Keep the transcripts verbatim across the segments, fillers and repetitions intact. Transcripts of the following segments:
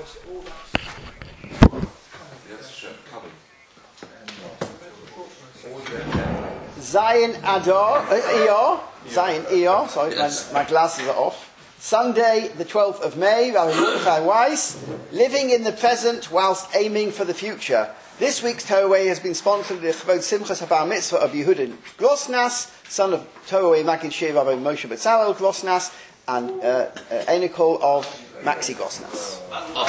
Zion Adar, uh, E R, Zion E R, sorry, yes. my, my glasses are off. Sunday, the twelfth of May, Rabbi Mordechai Weiss, living in the present whilst aiming for the future. This week's Torah has been sponsored with Chvod Simchas HaBar Mitzvah of Yehudin Grosnas, son of Torah Magid Shir Rabbi Moshe Betzalel Grosnas, and uh, uh, Enikol of Maxi Grosnas.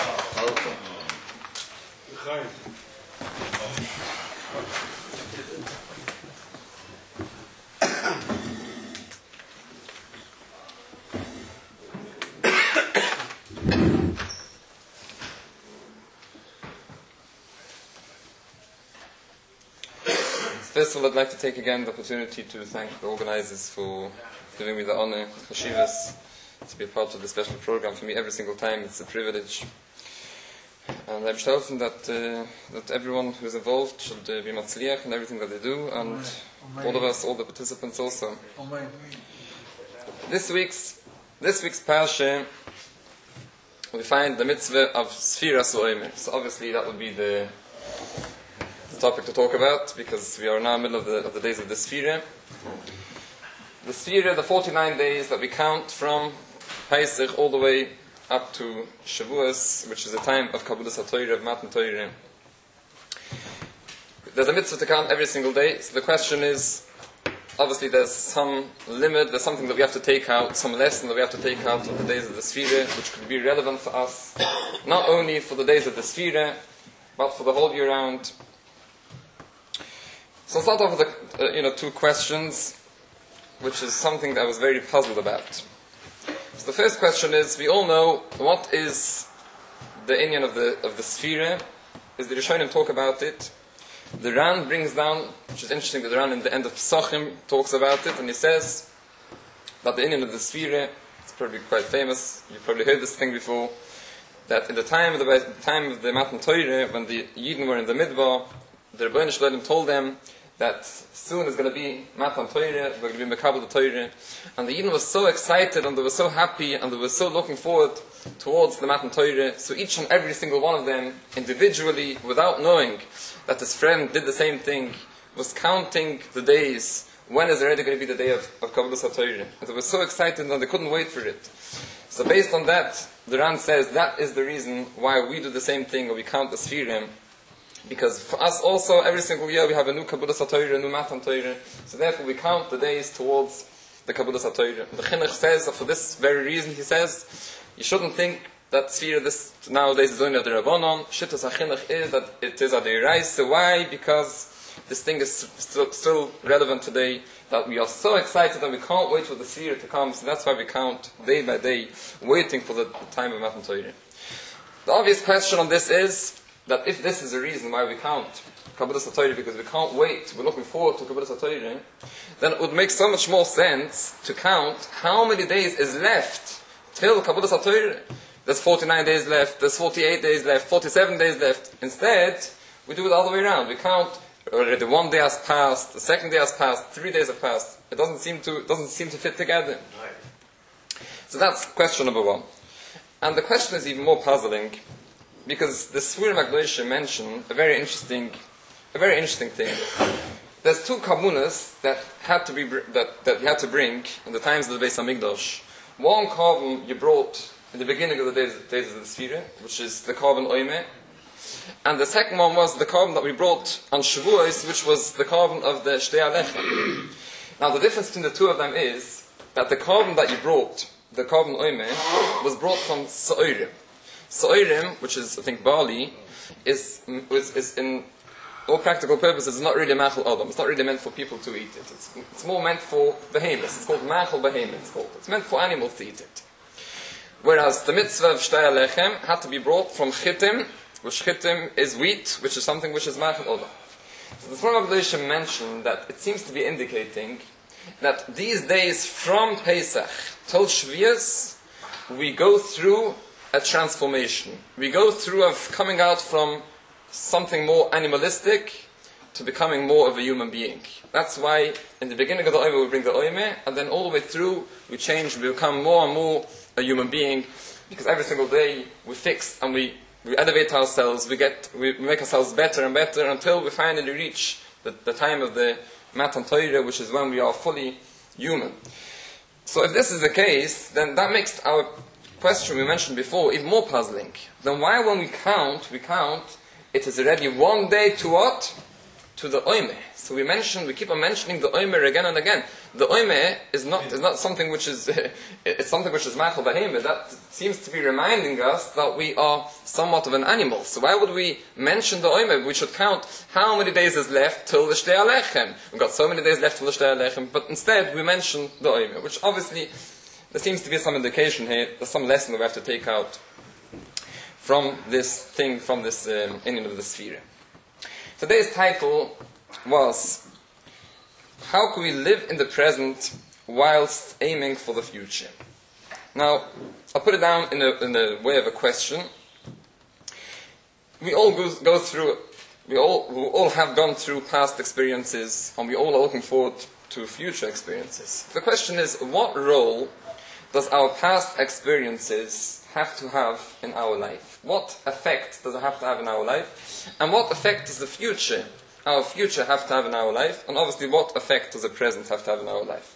First of all, I'd like to take again the opportunity to thank the organizers for giving me the honor, Chashivas, to be a part of this special program. For me, every single time, it's a privilege. And I'm hoping that uh, that everyone who is involved should uh, be matzliach in everything that they do, and Amen. all of us, all the participants also. Amen. This week's this week's parsha, we find the mitzvah of Sfiras Oimer. So obviously, that would be the topic to talk about, because we are now in the middle of the, of the days of the Sfira. The Sfira, the forty-nine days that we count from Pesach all the way up to Shavuos, which is the time of Kabbalas HaTorah, of Matan Torah. There's a mitzvah to count every single day, so the question is, obviously there's some limit, there's something that we have to take out, some lesson that we have to take out of the days of the Sfira, which could be relevant for us, not only for the days of the Sfira, but for the whole year round. So I'll start off with the, uh, you know, two questions, which is something that I was very puzzled about. So the first question is, we all know what is the inyan of the of the Sfira, is the Rishonim talk about it. The Ran brings down, which is interesting, that the Ran in the end of Pesachim talks about it, and he says that the inyan of the Sfira, it's probably quite famous, you've probably heard this thing before, that in the time of the, the time of the Matan Torah, when the Yidden were in the Midbar, the Rebbeinu Shalom told them that soon is going to be Matan Torah, we're going to be Mekabel the Torah, and the Yidden was so excited and they were so happy and they were so looking forward towards the Matan Torah. So each and every single one of them, individually, without knowing that his friend did the same thing, was counting the days. When is already going to be the day of, of Kabbalas HaTorah? And they were so excited and they couldn't wait for it. So based on that, the Ran says that is the reason why we do the same thing, or we count the Sfirim. Because for us also, every single year we have a new Kabbalas HaTorah, a new Matan Torah. So therefore we count the days towards the Kabbalas HaTorah. The Chinuch says that for this very reason, he says, you shouldn't think that Sfira this nowadays is only at the Rabbanon. Shittas HaChinuch is that it is at the Yeraisa. Why? Because this thing is still, still relevant today, that we are so excited and we can't wait for the Sfira to come. So that's why we count day by day, waiting for the time of Matan Torah. The obvious question on this is, that if this is the reason why we count Kabbalas HaTorah, because we can't wait, we're looking forward to Kabbalas HaTorah, then it would make so much more sense to count how many days is left till Kabbalas HaTorah. There's forty-nine days left, there's forty-eight days left, forty-seven days left. Instead, we do it all the way around. We count already one day has passed, the second day has passed, three days have passed. It doesn't seem to, it doesn't seem to fit together. So that's question number one. And the question is even more puzzling, because the Sfurim HaKadoshim mention a very interesting, a very interesting thing. There's two karbonos that had to be that that you had to bring in the times of the Beis Hamikdash. One carbon you brought in the beginning of the days, days of the Sfira, which is the carbon oime, and the second one was the carbon that we brought on Shavuos, which was the carbon of the Shtei Alechem. Now the difference between the two of them is that the carbon that you brought, the carbon oime, was brought from Sa'orim. Sa'orim, which is, I think, barley, is, is, is in all practical purposes not really machal adam. It's not really meant for people to eat it. It's, it's more meant for behemoths. It's called machal behemoth. It's called. It's meant for animals to eat it. Whereas the mitzvah of Shtei Alechem had to be brought from chitim, which chitim is wheat, which is something which is machal adam. So the Sfurim HaKadoshim mentioned that it seems to be indicating that these days from Pesach till Shvius, we go through a transformation. We go through of coming out from something more animalistic to becoming more of a human being. That's why in the beginning of the Oime we bring the Oime, and then all the way through we change, we become more and more a human being, because every single day we fix and we we elevate ourselves, we get, we make ourselves better and better until we finally reach the, the time of the Matan Torah, which is when we are fully human. So if this is the case, then that makes our question we mentioned before even more puzzling. Then why when we count, we count, it is already one day to what? To the Oimeh. So we mention, we keep on mentioning the Oimeh again and again. The Oimeh is not is not something which is it's something which is Machal Bahemah. That seems to be reminding us that we are somewhat of an animal. So why would we mention the Oimeh? We should count how many days is left till the Shtei Alechem. We've got so many days left till the Shtei Alechem, but instead we mention the Oimeh, which obviously there seems to be some indication here, there's some lesson that we have to take out from this thing, from this um, inyan of the sphere. Today's title was, how can we live in the present whilst aiming for the future? Now, I'll put it down in a, in a way of a question. We all go, go through, we all, we all have gone through past experiences, and we all are looking forward to future experiences. The question is, what role does our past experiences have to have in our life? What effect does it have to have in our life? And what effect does the future, our future, have to have in our life? And obviously, what effect does the present have to have in our life?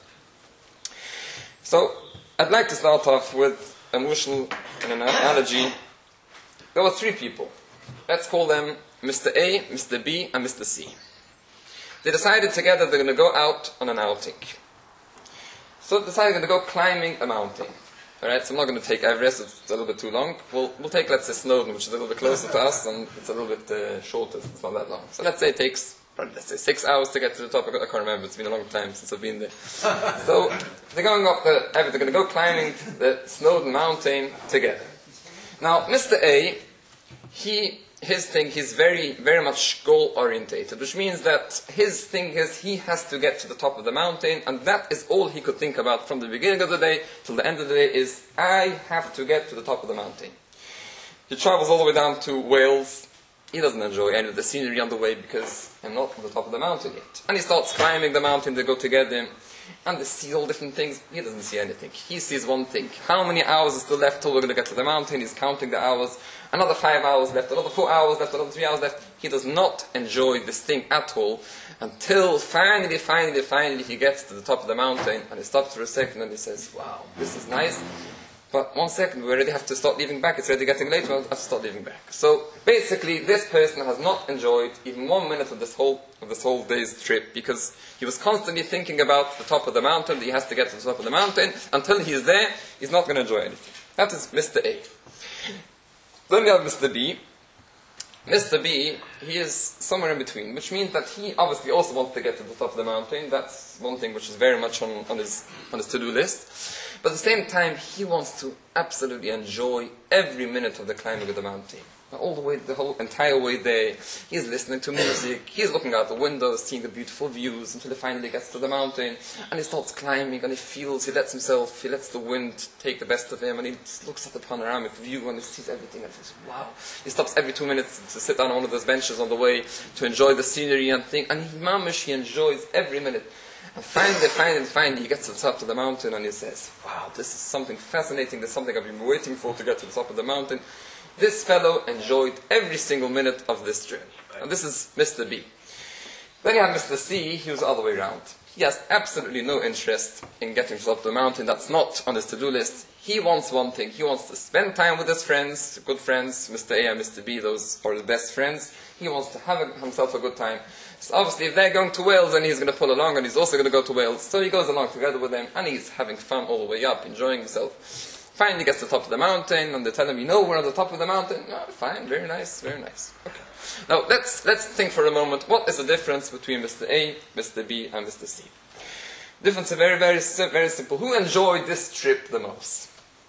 So, I'd like to start off with a mushal and an analogy. There were three people. Let's call them Mister A, Mister B, and Mister C. They decided together they're going to go out on an outing. So they decided they're going to go climbing a mountain. Alright, so I'm not going to take Everest, it's a little bit too long. We'll, we'll take, let's say, Snowdon, which is a little bit closer to us, and it's a little bit uh, shorter, it's not that long. So let's say it takes, probably, let's say, six hours to get to the top. I can't remember, it's been a long time since I've been there. So they're going up the, they're going to go climbing the Snowdon mountain together. Now, Mister A, he, his thing, he's very, very much goal-orientated, which means that his thing is he has to get to the top of the mountain, and that is all he could think about from the beginning of the day till the end of the day is, I have to get to the top of the mountain. He travels all the way down to Wales. He doesn't enjoy any of the scenery on the way because I'm not on the top of the mountain yet. And he starts climbing the mountain, they go together, and they see all different things. He doesn't see anything. He sees one thing. How many hours is still left till we're going to get to the mountain? He's counting the hours. Another five hours left, another four hours left, another three hours left. He does not enjoy this thing at all until finally, finally, finally he gets to the top of the mountain and he stops for a second and he says, wow, this is nice. But one second, we already have to start leaving back. It's already getting late, we'll have to start leaving back. So basically, this person has not enjoyed even one minute of this whole of this whole day's trip because he was constantly thinking about the top of the mountain, that he has to get to the top of the mountain. Until he is there, he's not going to enjoy anything. That is Mister A. Then we have Mister B. Mister B, he is somewhere in between, which means that he obviously also wants to get to the top of the mountain. That's one thing which is very much on, on his on his to-do list. But at the same time, he wants to absolutely enjoy every minute of the climbing of the mountain. All the way, the whole entire way there, he's listening to music, he's looking out the windows, seeing the beautiful views until he finally gets to the mountain, and he starts climbing, and he feels, he lets himself, he lets the wind take the best of him, and he just looks at the panoramic view, and he sees everything, and he says, wow. He stops every two minutes to sit down on one of those benches on the way to enjoy the scenery and think, and he, mamish, he enjoys every minute. And finally, finally, finally, he gets to the top of the mountain, and he says, wow, this is something fascinating, this is something I've been waiting for to get to the top of the mountain. This fellow enjoyed every single minute of this journey. And this is Mister B. Then you have Mister C, who's the other way around. He has absolutely no interest in getting to the top of the mountain. That's not on his to-do list. He wants one thing. He wants to spend time with his friends, good friends, Mister A and Mister B, those are the best friends. He wants to have a, himself a good time. So obviously, if they're going to Wales, then he's going to pull along, and he's also going to go to Wales. So he goes along together with them, and he's having fun all the way up, enjoying himself. Finally gets to the top of the mountain, and they tell him, you know, we're on the top of the mountain. Oh, fine, very nice, very nice. Okay. Now, let's, let's think for a moment, what is the difference between Mister A, Mister B, and Mister C? The difference is very, very, very simple. Who enjoyed this trip the most?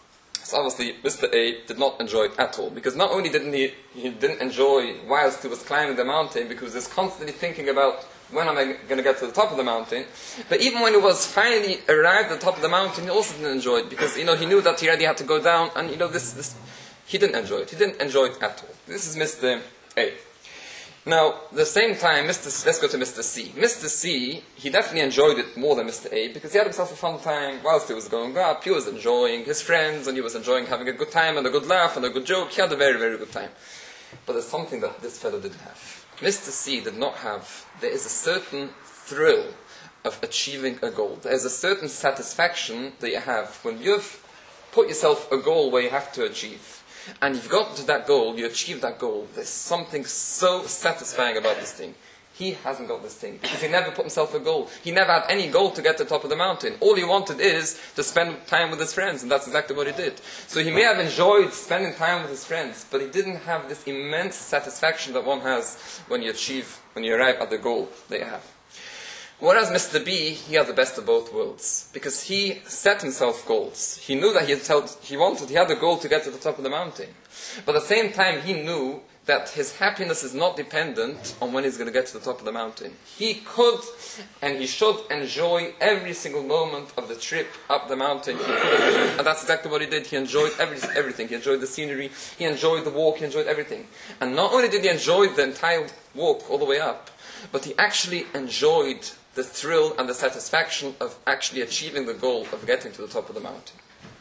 So obviously, Mister A did not enjoy it at all, because not only didn't he, he didn't enjoy whilst he was climbing the mountain, because he's constantly thinking about, when am I going to get to the top of the mountain? But even when he was finally arrived at the top of the mountain, he also didn't enjoy it because, you know, he knew that he already had to go down, and, you know, this, this, he didn't enjoy it. He didn't enjoy it at all. This is Mister A. Now, at the same time, Mister C, let's go to Mister C. Mister C, he definitely enjoyed it more than Mister A because he had himself a fun time whilst he was going up. He was enjoying his friends and he was enjoying having a good time and a good laugh and a good joke. He had a very, very good time. But there's something that this fellow didn't have. Mister C did not have, there is a certain thrill of achieving a goal. There is a certain satisfaction that you have when you've put yourself a goal where you have to achieve. And you've got to that goal, you achieve that goal. There's something so satisfying about this thing. He hasn't got this thing because he never put himself a goal. He never had any goal to get to the top of the mountain. All he wanted is to spend time with his friends, and that's exactly what he did. So he may have enjoyed spending time with his friends, but he didn't have this immense satisfaction that one has when you achieve, when you arrive at the goal that you have. Whereas Mister B, he had the best of both worlds, because he set himself goals. He knew that he had told, he wanted, he had a goal to get to the top of the mountain. But at the same time, he knew that his happiness is not dependent on when he's going to get to the top of the mountain. He could and he should enjoy every single moment of the trip up the mountain. He could, and that's exactly what he did. He enjoyed every, everything. He enjoyed the scenery, he enjoyed the walk, he enjoyed everything. And not only did he enjoy the entire walk all the way up, but he actually enjoyed the thrill and the satisfaction of actually achieving the goal of getting to the top of the mountain.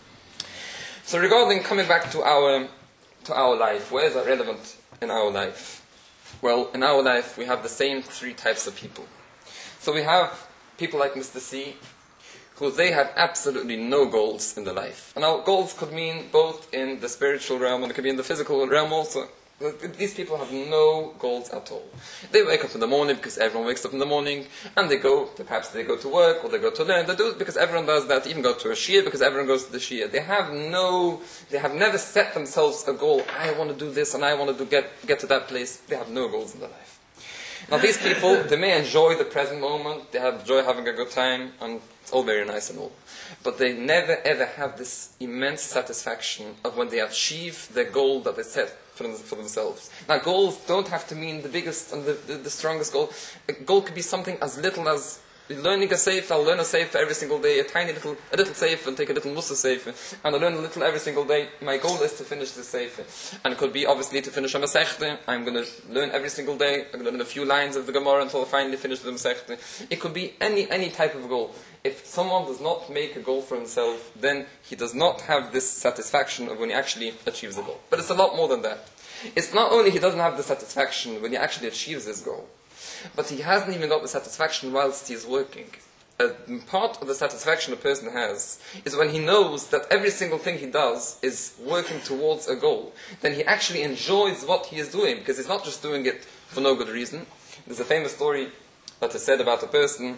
So regarding coming back to our, to our life, where is that relevant in our life? Well, in our life we have the same three types of people. So we have people like Mister C, who they have absolutely no goals in their life. And our goals could mean both in the spiritual realm and it could be in the physical realm also. These people have no goals at all. They wake up in the morning because everyone wakes up in the morning, and they go, perhaps they go to work, or they go to learn. They do it because everyone does that, even go to a shia because everyone goes to the shia. They have no, they have never set themselves a goal. I want to do this and I want to do, get, get to that place. They have no goals in their life. Now these people, they may enjoy the present moment, they have enjoy having a good time, and it's all very nice and all. But they never ever have this immense satisfaction of when they achieve their goal that they set for, them, for themselves. Now goals don't have to mean the biggest and the, the, the strongest goal. A goal could be something as little as learning a seif. I'll learn a seif every single day, a tiny little, a little seif, and take a little musa seif, and I'll learn a little every single day. My goal is to finish the seif, and it could be obviously to finish a masechta. I'm going to learn every single day. I'm going to learn a few lines of the Gemara until I finally finish the masechta. It could be any any type of goal. If someone does not make a goal for himself, then he does not have this satisfaction of when he actually achieves a goal. But it's a lot more than that. It's not only he doesn't have the satisfaction when he actually achieves his goal, but he hasn't even got the satisfaction whilst he is working. A part of the satisfaction a person has is when he knows that every single thing he does is working towards a goal. Then he actually enjoys what he is doing, because he's not just doing it for no good reason. There's a famous story that is said about a person.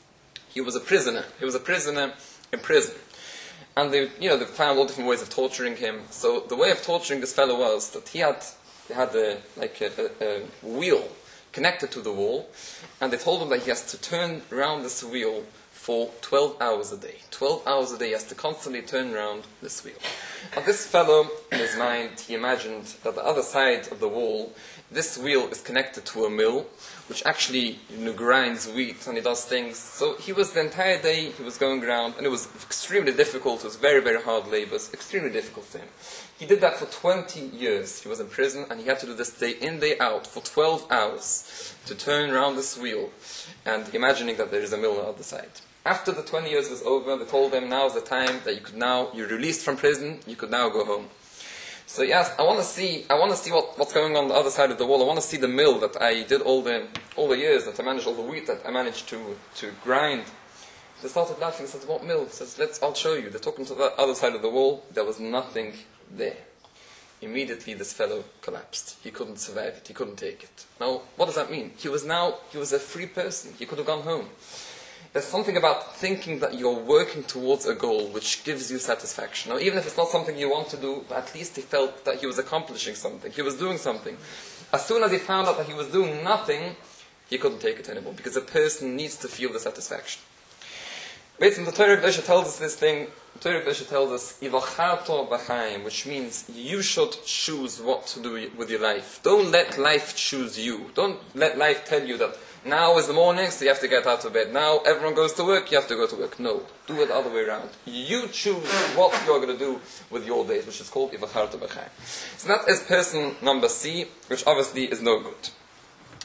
He was a prisoner. He was a prisoner in prison. And they, you know, they found all different ways of torturing him. So the way of torturing this fellow was that he had, he had a, like a, a, a wheel connected to the wall, and they told him that he has to turn around this wheel for twelve hours a day. twelve hours a day, he has to constantly turn around this wheel. And this fellow, in his mind, he imagined that the other side of the wall, this wheel is connected to a mill, which actually, you know, grinds wheat, and he does things. So he was the entire day, he was going around, and it was extremely difficult. It was very, very hard labor. It was extremely difficult for him. He did that for twenty years. He was in prison, and he had to do this day in, day out, for twelve hours, to turn around this wheel, and imagining that there is a mill on the other side. After the twenty years was over, they told him, now is the time that you could now, you're released from prison, you could now go home. So he asked, I want to see, I want to see what, what's going on the other side of the wall. I want to see the mill that I did all the, all the years, that I managed, all the wheat that I managed to, to grind. They started laughing. He said, what mill? He says, let's, I'll show you. They took him to the other side of the wall. There was nothing there. Immediately this fellow collapsed. He couldn't survive it. He couldn't take it. Now, what does that mean? He was now, he was a free person. He could have gone home. There's something about thinking that you're working towards a goal which gives you satisfaction. Now, even if it's not something you want to do, but at least he felt that he was accomplishing something. He was doing something. As soon as he found out that he was doing nothing, he couldn't take it anymore, because a person needs to feel the satisfaction. Basically, the Torah Kedusha tells us this thing. The Torah Kedusha tells us, "Ivacharto b'chaim," which means you should choose what to do with your life. Don't let life choose you. Don't let life tell you that now is the morning, so you have to get out of bed. Now everyone goes to work, you have to go to work. No, do it the other way around. You choose what you're going to do with your days, which is called Ivacharto b'chaim. So that is person number C, which obviously is no good.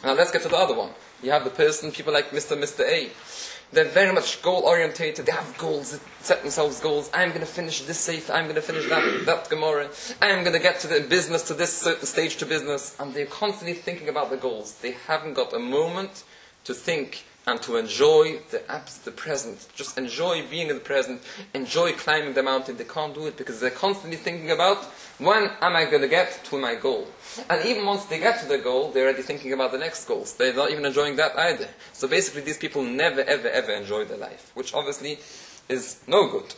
Now let's get to the other one. You have the person, people like Mister Mister A. They're very much goal-orientated. They have goals. They set themselves goals. I'm going to finish this safe. I'm going to finish that, that Gemara. I'm going to get to the business, to this certain stage to business. And they're constantly thinking about the goals. They haven't got a moment to think and to enjoy the abs- the present. Just enjoy being in the present. Enjoy climbing the mountain. They can't do it because they're constantly thinking about, when am I going to get to my goal? And even once they get to the goal, they're already thinking about the next goals. They're not even enjoying that either. So basically these people never, ever, ever enjoy their life, which obviously is no good.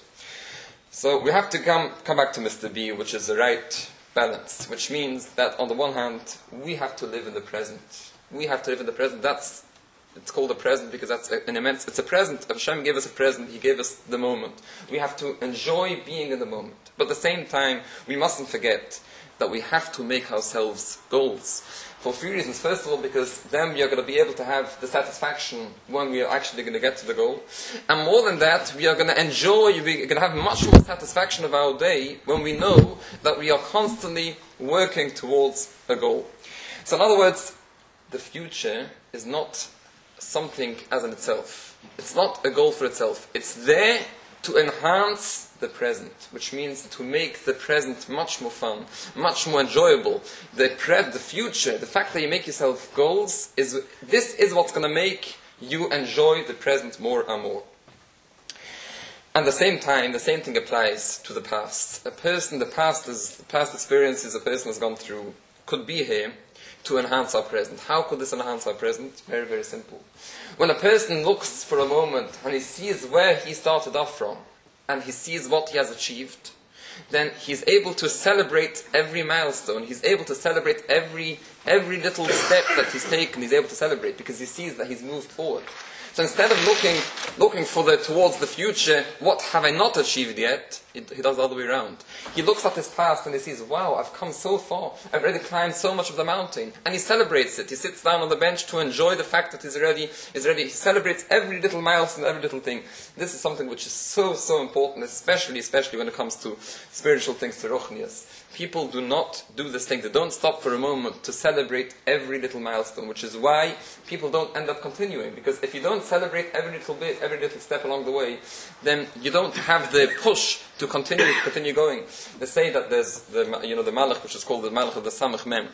So we have to come, come back to Mister B, which is the right balance, which means that on the one hand, we have to live in the present. We have to live in the present. That's It's called a present because that's an immense, it's a present. Hashem gave us a present, He gave us the moment. We have to enjoy being in the moment. But at the same time, we mustn't forget that we have to make ourselves goals. For a few reasons. First of all, because then we are going to be able to have the satisfaction when we are actually going to get to the goal. And more than that, we are going to enjoy, we're going to have much more satisfaction of our day when we know that we are constantly working towards a goal. So in other words, the future is not something as in itself. It's not a goal for itself. It's there to enhance the present, which means to make the present much more fun, much more enjoyable. The pre- the future, the fact that you make yourself goals, is this is what's going to make you enjoy the present more and more. And at the same time, the same thing applies to the past. A person, the past is the past experiences a person has gone through could be here to enhance our present. How could this enhance our present? Very, very simple. When a person looks for a moment and he sees where he started off from, and he sees what he has achieved, then he's able to celebrate every milestone. He's able to celebrate every every little step that he's taken. He's able to celebrate because he sees that he's moved forward. So instead of looking looking for the towards the future, what have I not achieved yet? He, he does the other way around. He looks at his past and he sees, wow, I've come so far. I've already climbed so much of the mountain. And he celebrates it. He sits down on the bench to enjoy the fact that he's already, he's already, he celebrates every little milestone, every little thing. This is something which is so, so important, especially, especially when it comes to spiritual things, to Ruchnias. People do not do this thing. They don't stop for a moment to celebrate every little milestone, which is why people don't end up continuing. Because if you don't celebrate every little bit, every little step along the way, then you don't have the push to continue continue going. They say that there's the you know the Malach, which is called the Malach of the Samach Mem.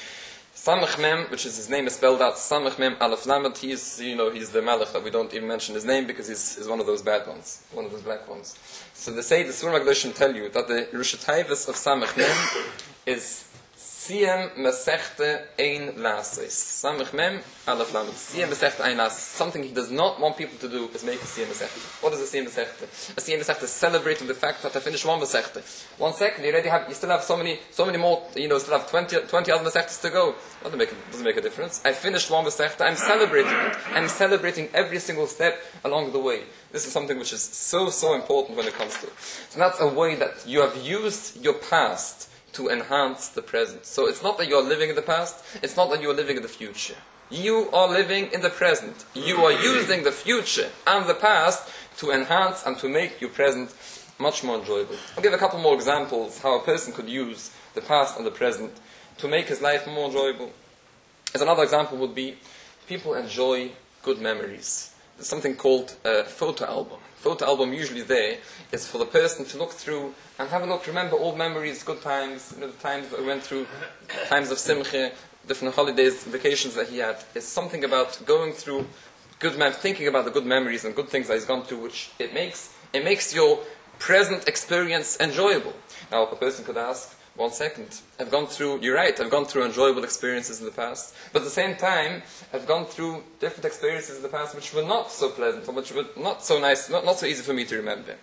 Samach Mem, which is his name is spelled out Samach Mem Aleph Lamed. He's you know he's the Malach that we don't even mention his name because he's, he's one of those bad ones, one of those black ones. So they say the Surah Magdoshim tell you that the Rosh Hashanah of Samach Mem is Siyam Mesechte Ein Lasis. Samach Mem Aleph Lamed. Siyam Mesechte Ein Lasis. Something he does not want people to do is make a Siyam Mesechte. What is a Siyam Mesechte? A Siyam Mesechte is celebrating the fact that I finished one Mesechte. One second, you already have, you still have so many, so many more, you know, still have twenty, twenty other Mesechtes to go. Doesn't make, a, doesn't make a difference. I finished one Mesechte. I'm celebrating it. I'm celebrating every single step along the way. This is something which is so, so important when it comes to it. So that's a way that you have used your past to enhance the present. So it's not that you are living in the past, it's not that you are living in the future. You are living in the present. You are using the future and the past to enhance and to make your present much more enjoyable. I'll give a couple more examples how a person could use the past and the present to make his life more enjoyable. As another example would be, people enjoy good memories. There's something called a photo album. Photo album usually there is for the person to look through and have a look, remember old memories, good times, you know, the times that we went through, times of simcha, different holidays, vacations that he had. It's something about going through good mem- thinking about the good memories and good things that he's gone through, which it makes it makes your present experience enjoyable. Now a person could ask, one second, I've gone through, you're right, I've gone through enjoyable experiences in the past, but at the same time, I've gone through different experiences in the past which were not so pleasant, or which were not so nice, not, not so easy for me to remember.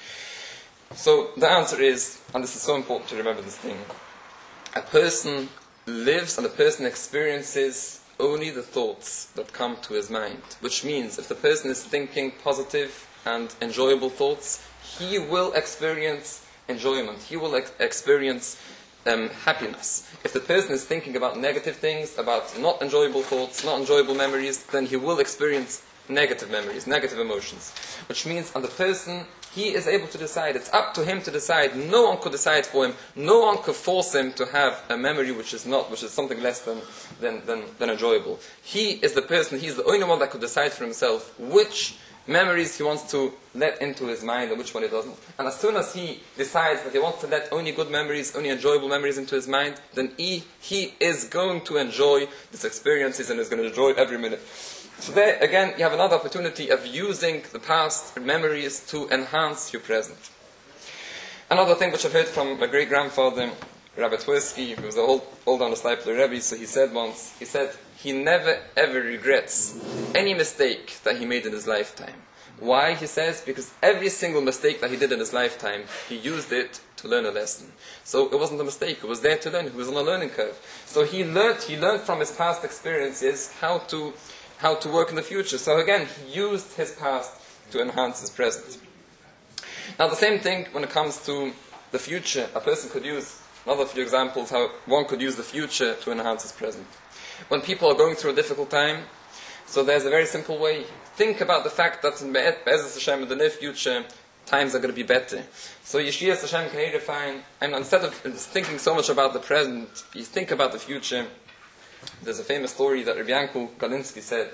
So the answer is, and this is so important to remember this thing, a person lives and a person experiences only the thoughts that come to his mind, which means if the person is thinking positive and enjoyable thoughts, he will experience enjoyment. He will ex- experience um, happiness. If the person is thinking about negative things, about not enjoyable thoughts, not enjoyable memories, then he will experience negative memories, negative emotions. Which means, and the person, He is able to decide. It's up to him to decide. No one could decide for him. No one could force him to have a memory which is not, which is something less than, than, than, than enjoyable. He is the person, he's the only one that could decide for himself which memories he wants to let into his mind and which one he doesn't. And as soon as he decides that he wants to let only good memories, only enjoyable memories into his mind, then he, he is going to enjoy these experiences and is going to enjoy every minute. So there, again, you have another opportunity of using the past memories to enhance your present. Another thing which I've heard from my great-grandfather, Rabbi Twersky, who was an old, old disciple Rebbe, so he said once, he said, he never ever regrets any mistake that he made in his lifetime. Why? He says, because every single mistake that he did in his lifetime, he used it to learn a lesson. So it wasn't a mistake, it was there to learn, he was on a learning curve. So he learned, he learned from his past experiences how to, how to work in the future. So again, he used his past to enhance his present. Now the same thing when it comes to the future, a person could use another few examples how one could use the future to enhance his present. When people are going through a difficult time, so there's a very simple way. Think about the fact that in Be'ezus Hashem, in the near future, times are going to be better. So Yeshiyas Hashem can define, and instead of thinking so much about the present, you think about the future. There's a famous story that Rabbi Yankel Galinsky said.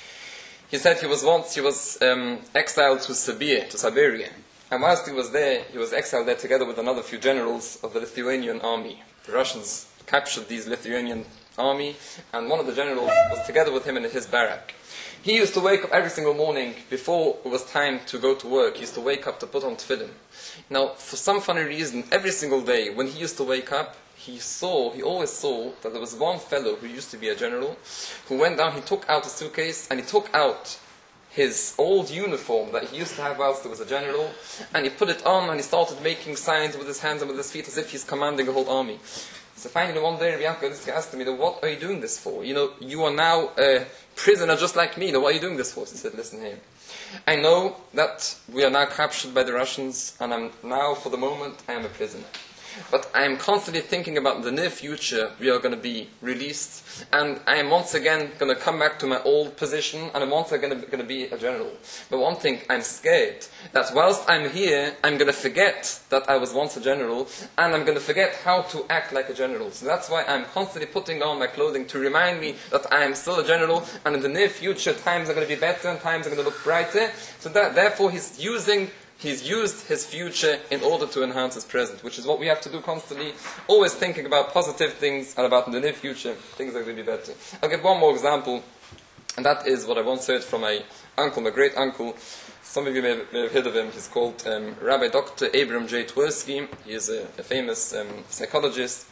He said he was once, he was um, exiled to Siberia, to Siberia. And whilst he was there, he was exiled there together with another few generals of the Lithuanian army. The Russians captured these Lithuanian army, and one of the generals was together with him in his barrack. He used to wake up every single morning before it was time to go to work. He used to wake up to put on tefillin. Now, for some funny reason, every single day when he used to wake up, he saw, he always saw that there was one fellow who used to be a general, who went down, he took out a suitcase, and he took out his old uniform that he used to have whilst he was a general, and he put it on, and he started making signs with his hands and with his feet as if he's commanding a whole army. So finally one day, Rabbi Yankel asked me, what are you doing this for? You know, you are now a prisoner just like me. You know, what are you doing this for? So he said, listen here. I know that we are now captured by the Russians, and I'm now, for the moment, I am a prisoner. But I am constantly thinking about the near future. We are going to be released, and I am once again going to come back to my old position, and I'm once again going to be a general. But one thing, I'm scared that whilst I'm here, I'm going to forget that I was once a general, and I'm going to forget how to act like a general. So that's why I'm constantly putting on my clothing to remind me that I am still a general, and in the near future, times are going to be better, and times are going to look brighter. So that, therefore, he's using He's used his future in order to enhance his present, which is what we have to do constantly, always thinking about positive things and about in the near future, things are going to be better. I'll give one more example, and that is what I once heard from my uncle, my great uncle. Some of you may have, may have heard of him. He's called um, Rabbi Doctor Abram J. Twersky. He is a, a famous um, psychologist.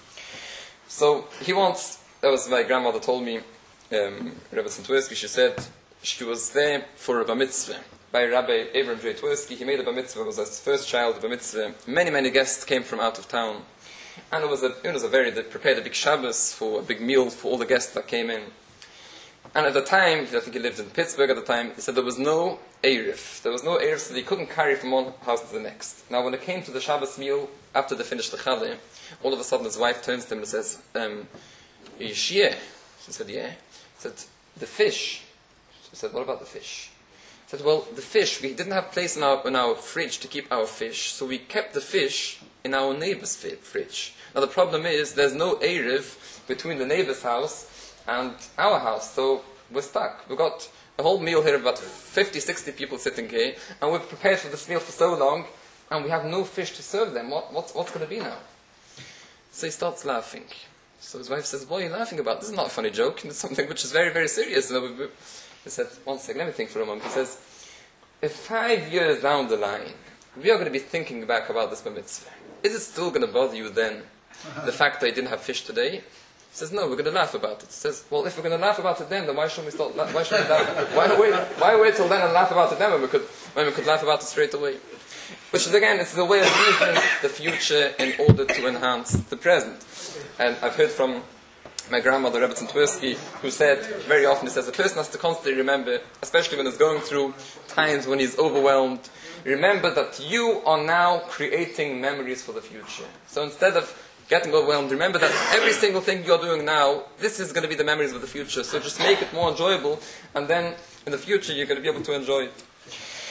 So he once, that was my grandmother told me, um, Rabbi Twersky, she said she was there for a bar mitzvah by Rabbi Abram J. Twersky. He made a bar mitzvah, it was his first child, a bar mitzvah. Many, many guests came from out of town. And it was a, it was a very, they prepared a big Shabbos for a big meal for all the guests that came in. And at the time, I think he lived in Pittsburgh at the time, he said there was no Erev. There was no Erev, so they couldn't carry from one house to the next. Now when it came to the Shabbos meal, after they finished the Challah, all of a sudden his wife turns to him and says, um, are you Shia? He said, yeah. He said, the fish. She said, what about the fish? He said, well, the fish, we didn't have place in our, in our fridge to keep our fish, so we kept the fish in our neighbor's fridge. Now the problem is, there's no Erev between the neighbor's house and our house, so we're stuck. We've got a whole meal here, about fifty, sixty people sitting here, and we've prepared for this meal for so long, and we have no fish to serve them. What, what's, what's going to be now? So he starts laughing. So his wife says, what are you laughing about? This is not a funny joke, it's something which is very, very serious. And he said, one second, let me think for a moment. He says, if five years down the line, we are going to be thinking back about this bar mitzvah, is it still going to bother you then, the fact that you didn't have fish today? He says, no, we're going to laugh about it. He says, well, if we're going to laugh about it then, then why shouldn't we start, why shouldn't we laugh? Why wait, why wait till then and laugh about it then when we could, when we could laugh about it straight away? Which is, again, it's the way of using the future in order to enhance the present. And I've heard from my grandmother, Rebbe Twersky, who said, very often, he says, a person has to constantly remember, especially when he's going through times when he's overwhelmed, remember that you are now creating memories for the future. So instead of getting overwhelmed, remember that every single thing you're doing now, this is going to be the memories of the future. So just make it more enjoyable, and then in the future you're going to be able to enjoy it.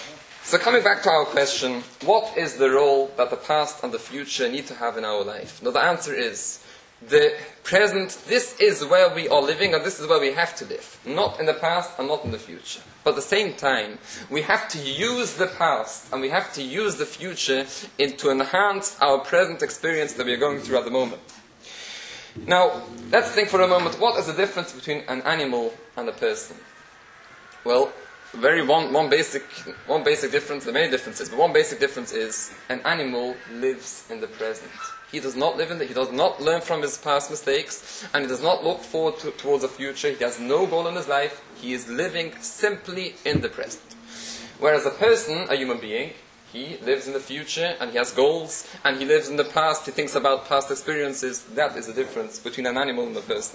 So coming back to our question, what is the role that the past and the future need to have in our life? Now the answer is, the present, this is where we are living and this is where we have to live. Not in the past and not in the future. But at the same time, we have to use the past and we have to use the future in, to enhance our present experience that we are going through at the moment. Now, let's think for a moment, what is the difference between an animal and a person? Well, very one, one basic one basic difference, there are many differences, but one basic difference is an animal lives in the present. He does not live in the, he does not learn from his past mistakes, and he does not look forward to, towards the future. He has no goal in his life. He is living simply in the present. Whereas a person, a human being, he lives in the future and he has goals, and he lives in the past, he thinks about past experiences. That is the difference between an animal and a person.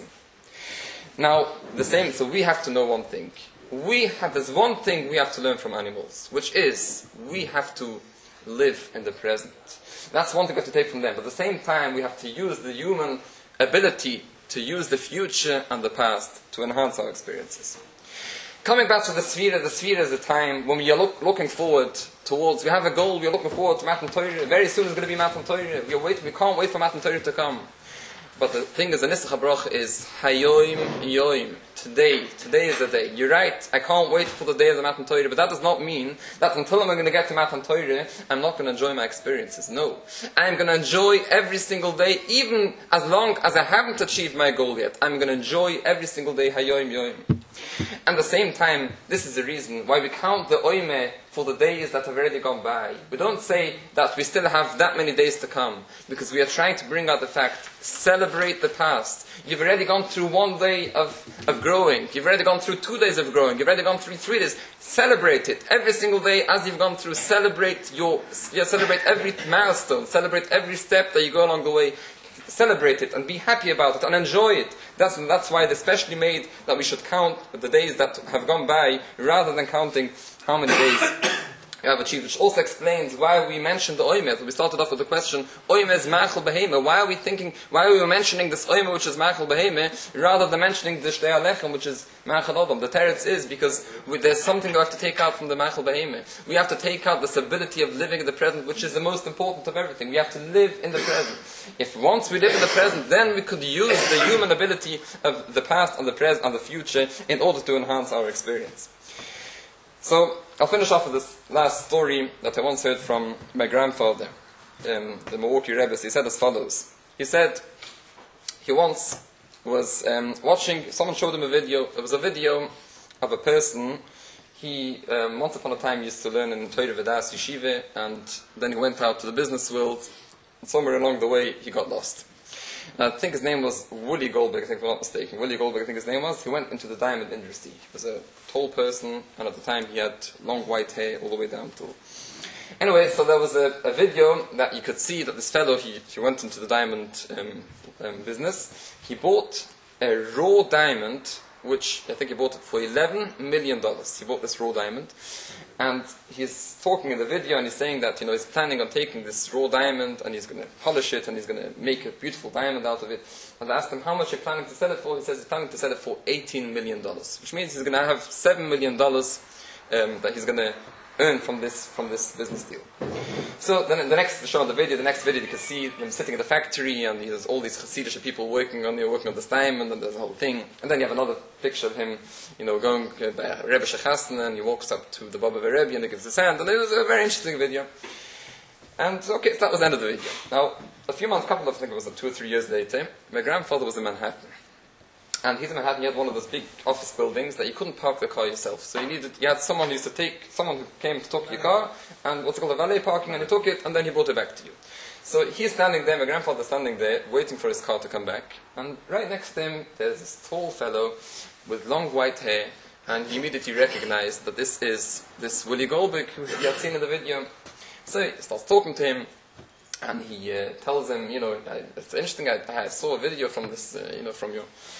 Now, the same, so we have to know one thing. We have, there's one thing we have to learn from animals, which is we have to live in the present. That's one thing we have to take from them. But at the same time, we have to use the human ability to use the future and the past to enhance our experiences. Coming back to the Sfira, the Sfira is a time when we are look, looking forward towards, we have a goal, we are looking forward to Matan Torah. Very soon it's going to be Matan Torah. We, are wait, we can't wait for Matan Torah to come. But the thing is, the Nisach HaBracha is Hayoim Yoim. Today, today is the day. You're right, I can't wait for the day of the Matan Torah, but that does not mean that until I'm going to get to Matan Torah, I'm not going to enjoy my experiences. No. I'm going to enjoy every single day, even as long as I haven't achieved my goal yet. I'm going to enjoy every single day Hayoim Yoim. And at the same time, this is the reason why we count the Oime for the days that have already gone by. We don't say that we still have that many days to come, because we are trying to bring out the fact, celebrate the past. You've already gone through one day of, of growing. You've already gone through two days of growing. You've already gone through three days. Celebrate it. Every single day as you've gone through, celebrate your, yeah, celebrate every milestone. Celebrate every step that you go along the way. Celebrate it and be happy about it and enjoy it. That's, that's why it's especially made that we should count the days that have gone by rather than counting how many days we have achieved. Which also explains why we mentioned the Oimet. We started off with the question, Oimet is Ma'achal Beheme. Why are we thinking, why are we mentioning this Oimet which is Ma'achal Beheme rather than mentioning the Shtei Alechem which is Ma'achal Adam? The teretz is because we, there's something we have to take out from the Ma'achal Beheme. We have to take out this ability of living in the present, which is the most important of everything. We have to live in the present. If once we live in the present, then we could use the human ability of the past and the present and the future in order to enhance our experience. So, I'll finish off with this last story that I once heard from my grandfather, um, the Milwaukee Rebbe. He said as follows. He said he once was um, watching, someone showed him a video. It was a video of a person. He, um, once upon a time, used to learn in Torah V'das Yeshiva, and then he went out to the business world. And somewhere along the way, he got lost. I think his name was Wooly Goldberg, I think if I'm not mistaken. Wooly Goldberg, I think his name was. He went into the diamond industry. He was a tall person, and at the time he had long white hair all the way down to... Anyway, so there was a, a video that you could see that this fellow, he, he went into the diamond um, um, business. He bought a raw diamond, which I think he bought it for eleven million dollars. He bought this raw diamond. And he's talking in the video and he's saying that, you know, he's planning on taking this raw diamond and he's going to polish it and he's going to make a beautiful diamond out of it. And I asked him, how much are you planning to sell it for? He says he's planning to sell it for eighteen million dollars, which means he's going to have seven million dollars um, that he's going to earn from this from this business deal. So then the next show on the video, the next video you can see him sitting in the factory and there's all these Hasidic people working on there, working on this diamond, and there's a whole thing. And then you have another picture of him, you know, going uh, by Rebbe Shechasna, and he walks up to the Baba Rebbe and he gives his hand, and it was a very interesting video. And okay, so that was the end of the video. Now, a few months, couple of, I think it was two or three years later, my grandfather was in Manhattan. And he's in Manhattan, he had one of those big office buildings that you couldn't park the car yourself. So you needed, you had someone who used to take, someone who came to took your car, and what's it called, a valet parking, and he took it, and then he brought it back to you. So he's standing there, my grandfather's standing there, waiting for his car to come back. And right next to him, there's this tall fellow with long white hair, and he immediately recognized that this is this Willie Goldberg who he had seen in the video. So he starts talking to him, and he uh, tells him, you know, I, it's interesting, I, I saw a video from this, uh, you know, from your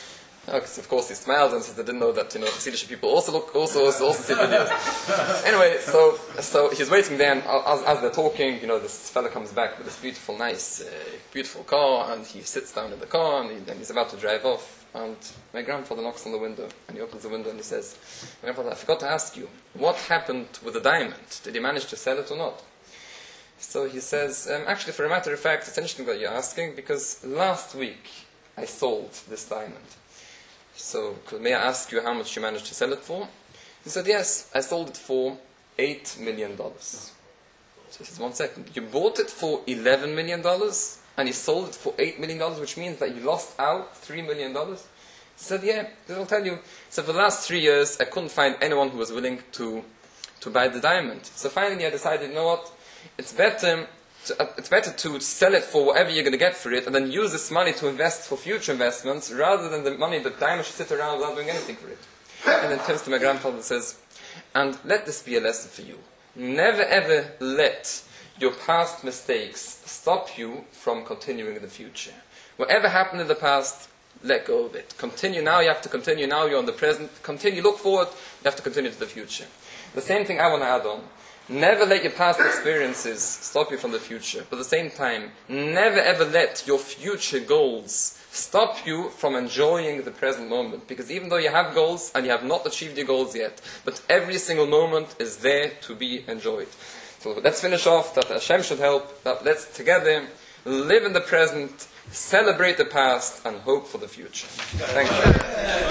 Because of course he smiled and said they didn't know that, you know, Swedish people also look, also, also, also see videos. Anyway, so, so he's waiting there, and as, as they're talking, you know, this fella comes back with this beautiful, nice, uh, beautiful car, and he sits down in the car, and, he, and he's about to drive off, and my grandfather knocks on the window, and he opens the window and he says, "Grandfather, I forgot to ask you, what happened with the diamond? Did you manage to sell it or not?" So he says, um, actually, for a matter of fact, it's interesting that you're asking, because last week I sold this diamond. So, may I ask you how much you managed to sell it for? He said, yes, I sold it for eight million dollars. So he says, one second, you bought it for eleven million dollars, and you sold it for eight million dollars, which means that you lost out three million dollars? He said, yeah, I'll tell you. So for the last three years, I couldn't find anyone who was willing to, to buy the diamond. So finally I decided, you know what, it's better... To, uh, it's better to sell it for whatever you're going to get for it, and then use this money to invest for future investments, rather than the money that diamond should sit around without doing anything for it. And then turns to my grandfather and says, and let this be a lesson for you. Never ever let your past mistakes stop you from continuing in the future. Whatever happened in the past, let go of it. Continue now, you have to continue now, you're on the present. Continue, look forward, you have to continue to the future. The same thing I want to add on. Never let your past experiences stop you from the future. But at the same time, never ever let your future goals stop you from enjoying the present moment. Because even though you have goals and you have not achieved your goals yet, but every single moment is there to be enjoyed. So let's finish off that Hashem should help, that let's together live in the present, celebrate the past, and hope for the future. Thank you.